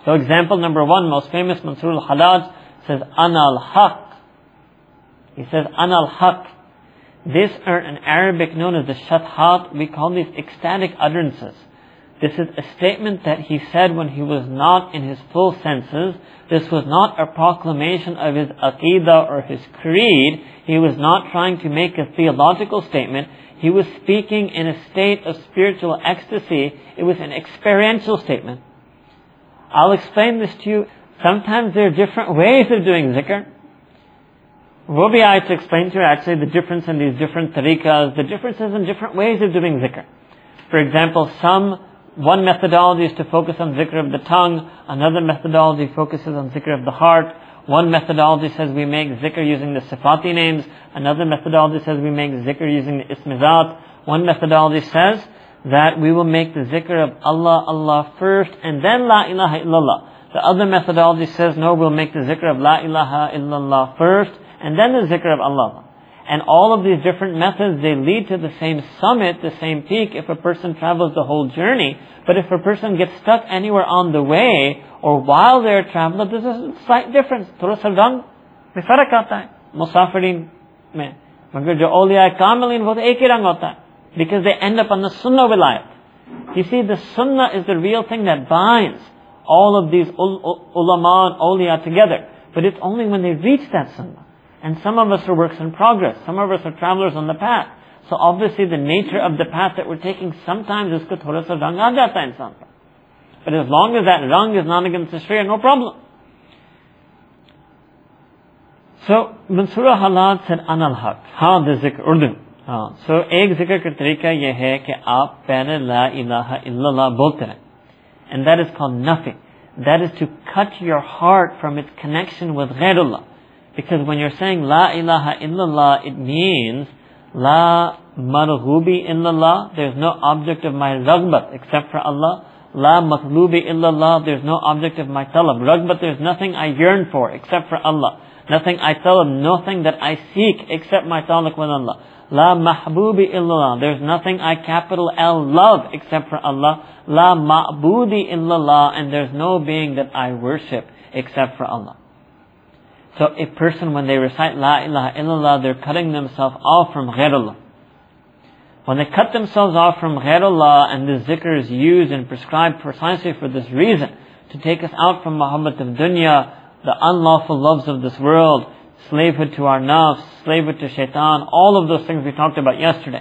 So example number one, most famous, Mansur al-Hallaj says, Ana al-Haq. He says, Ana al-Haq. These are in Arabic known as the shathat. We call these ecstatic utterances. This is a statement that he said when he was not in his full senses. This was not a proclamation of his aqidah or his creed. He was not trying to make a theological statement. He was speaking in a state of spiritual ecstasy. It was an experiential statement. I'll explain this to you. Sometimes there are different ways of doing zikr. We'll be able to explain to you actually the difference in these different tariqas, the differences in different ways of doing zikr. For example, one methodology is to focus on zikr of the tongue, another methodology focuses on zikr of the heart, one methodology says we make zikr using the sifati names, another methodology says we make zikr using the ismizat, one methodology says that we will make the zikr of Allah, Allah first, and then La ilaha illallah. The other methodology says no, we'll make the zikr of La ilaha illallah first, and then the zikr of Allah. And all of these different methods, they lead to the same summit, the same peak, if a person travels the whole journey. But if a person gets stuck anywhere on the way, or while they're traveling, there's a slight difference. Thoda sa rang mein farak aata hai, musafirin mein. Magar jo awliya kamilin, wo to ek hi rang hota hai. Because they end up on the sunnah wilayat. You see, the sunnah is the real thing that binds all of these ulama and awliya together. But it's only when they reach that sunnah. And some of us are works in progress. Some of us are travelers on the path. So obviously the nature of the path that we're taking, sometimes isko thoda sa rang aa jata hai insan ka. But as long as that rang is not against the sharia, no problem. So Mansur al-Hallaj said, Ana al-Haq. Haan, the zikr, Urdu. So ek zikr ka tarika ye hai ki aap pehle la ilaha illallah bolte rahe. And that is called nothing. That is to cut your heart from its connection with ghairullah. Because when you're saying La ilaha illallah, it means La marghubi illallah, there's no object of my raghbat except for Allah. La matlubi illallah, there's no object of my talab. Raghbat, there's nothing I yearn for except for Allah. Nothing I talab, nothing that I seek except my talaq with Allah. La mahbubi illallah, there's nothing I capital L love except for Allah. La ma'budi illallah, and there's no being that I worship except for Allah. So a person, when they recite La ilaha illallah, they're cutting themselves off from ghairullah. When they cut themselves off from ghairullah, and the zikr is used and prescribed precisely for this reason, to take us out from muhabbat of dunya, the unlawful loves of this world, slavehood to our nafs, slavehood to shaitan, all of those things we talked about yesterday.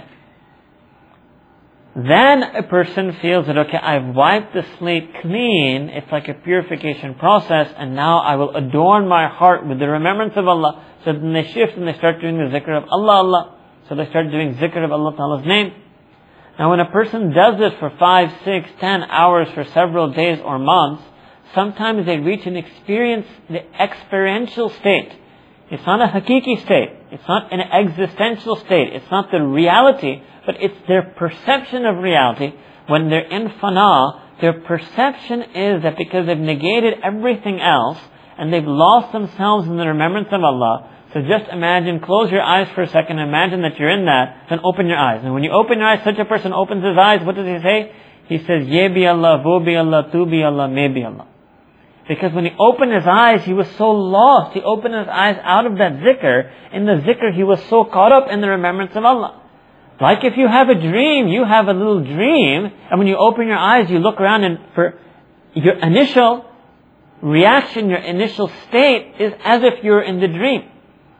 Then a person feels that, okay, I've wiped the slate clean, it's like a purification process, and now I will adorn my heart with the remembrance of Allah. So then they shift and they start doing the zikr of Allah, Allah. So they start doing zikr of Allah Ta'ala's name. Now when a person does this for 5, 6, 10 hours for several days or months, sometimes they reach an experience, the experiential state. It's not a hakiki state. It's not an existential state. It's not the reality, but it's their perception of reality. When they're in fana, their perception is that because they've negated everything else, and they've lost themselves in the remembrance of Allah. So just imagine, close your eyes for a second, imagine that you're in that, then open your eyes. And when you open your eyes, such a person opens his eyes, what does he say? He says, Ye bi Allah, wo bi Allah, tu bi Allah, me bi Allah. Because when he opened his eyes, he was so lost. He opened his eyes out of that zikr. In the zikr, he was so caught up in the remembrance of Allah. Like if you have a dream, you have a little dream, and when you open your eyes, you look around, and for your initial reaction, your initial state is as if you're in the dream.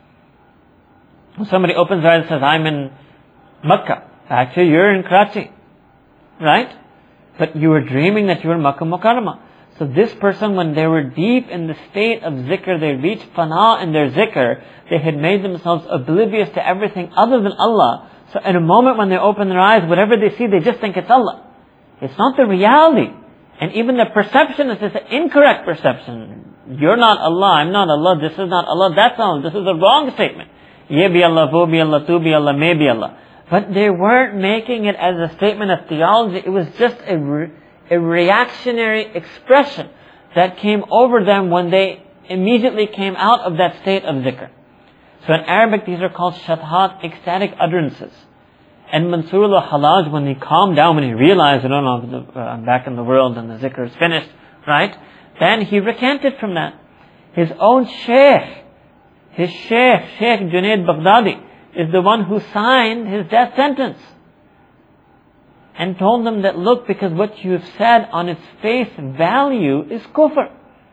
When somebody opens their eyes and says, I'm in Makkah. Actually, you're in Karachi. Right? But you were dreaming that you were in Makkah Mukarramah. So this person, when they were deep in the state of zikr, they reached fana in their zikr, they had made themselves oblivious to everything other than Allah. So in a moment when they open their eyes, whatever they see, they just think it's Allah. It's not the reality. And even the perception is an incorrect perception. You're not Allah, I'm not Allah, this is not Allah, that's Allah. This is a wrong statement. Ye bi Allah, wo bi Allah, tu bi Allah, me bi Allah. But they weren't making it as a statement of theology. It was just a reactionary expression that came over them when they immediately came out of that state of zikr. So in Arabic, these are called shathat, ecstatic utterances. And Mansur al-Hallaj, when he calmed down, when he realized, I'm back in the world and the zikr is finished, right? Then he recanted from that. His own Sheikh, Sheikh Junaid Baghdadi, is the one who signed his death sentence. And told them that, look, because what you have said on its face value is kufr.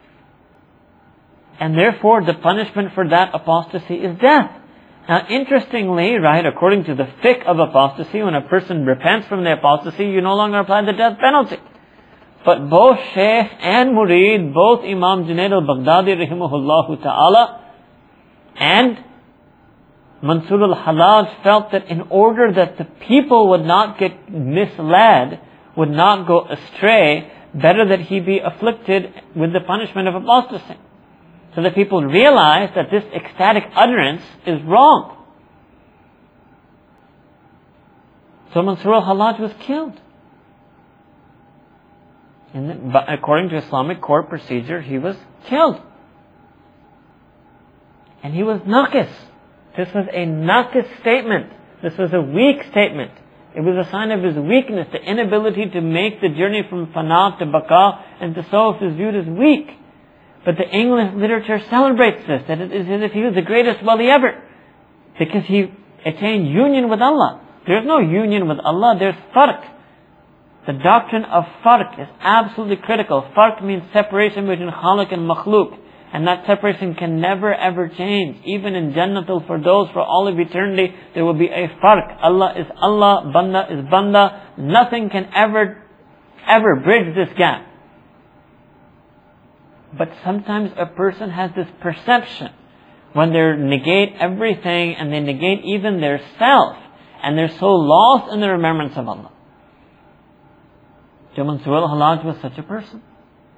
And therefore the punishment for that apostasy is death. Now interestingly, right, according to the fiqh of apostasy, when a person repents from the apostasy, you no longer apply the death penalty. But both Shaykh and Murid, both Imam Junaid al-Baghdadi rahimahullah ta'ala and Mansur al-Hallaj felt that in order that the people would not get misled, would not go astray, better that he be afflicted with the punishment of apostasy. So that people realize that this ecstatic utterance is wrong. So Mansur al-Hallaj was killed. But according to Islamic court procedure, he was killed. And he was naqis. This was a naqis statement. This was a weak statement. It was a sign of his weakness. The inability to make the journey from fana to baqa and tasawwuf is viewed as weak. But the English literature celebrates this, that it is as if he was the greatest wali ever. Because he attained union with Allah. There's no union with Allah, there's farq. The doctrine of farq is absolutely critical. Farq means separation between khaliq and makhluk. And that separation can never ever change. Even in Jannatul Firdaus for all of eternity, there will be a farq. Allah is Allah, Banda is Banda. Nothing can ever bridge this gap. But sometimes a person has this perception when they negate everything and they negate even their self, and they're so lost in the remembrance of Allah. Mansur al-Hallaj was such a person.